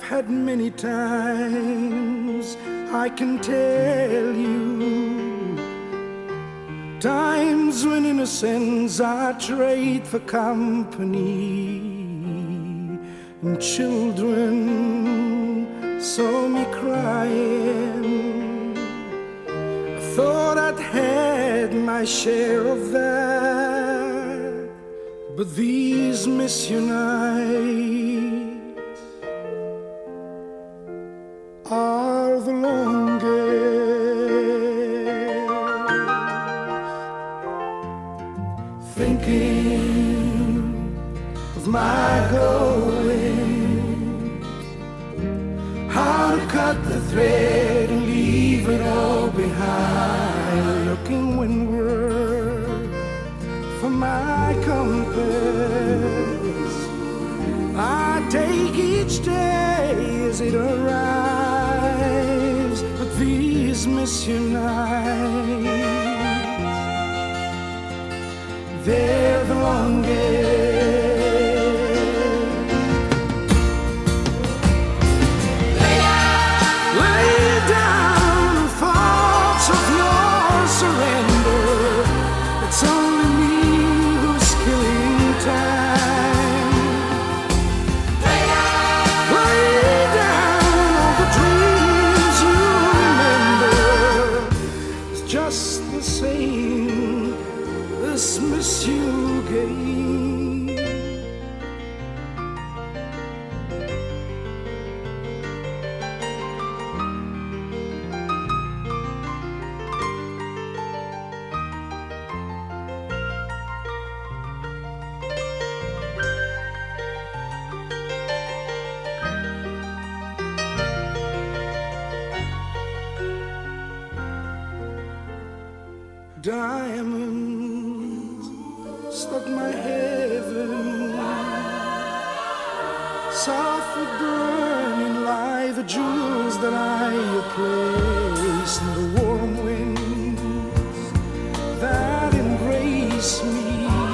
had many times, I can tell you, times when innocence I trade for company, and children saw me crying. I thought I'd had my share of that, but these mission nights are the longest. Thinking of my going, how to cut the thread and leave it all behind, looking windward for my compass. I take each day as it arrives, but these mission nights, they're the longest. Christmas you gave. Diamonds struck my heaven, softly burning like the jewels that I placed in the warm winds that embrace me.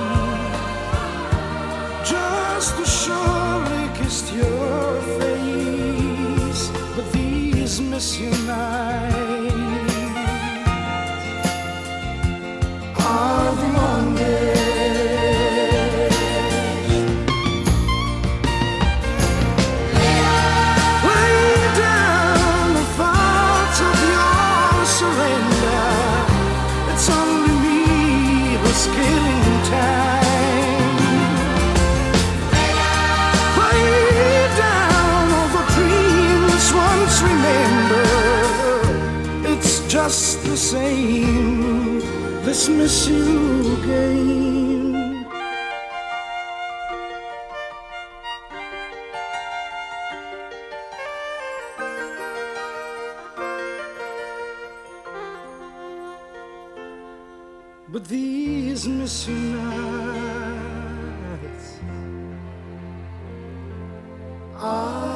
Just to surely kissed your face, but these mission nights are the longest. Lay down the thoughts of your surrender. It's only me who's killing time. Lay down all the dreams once remembered. It's just the same. This miss you again. But these missing nights are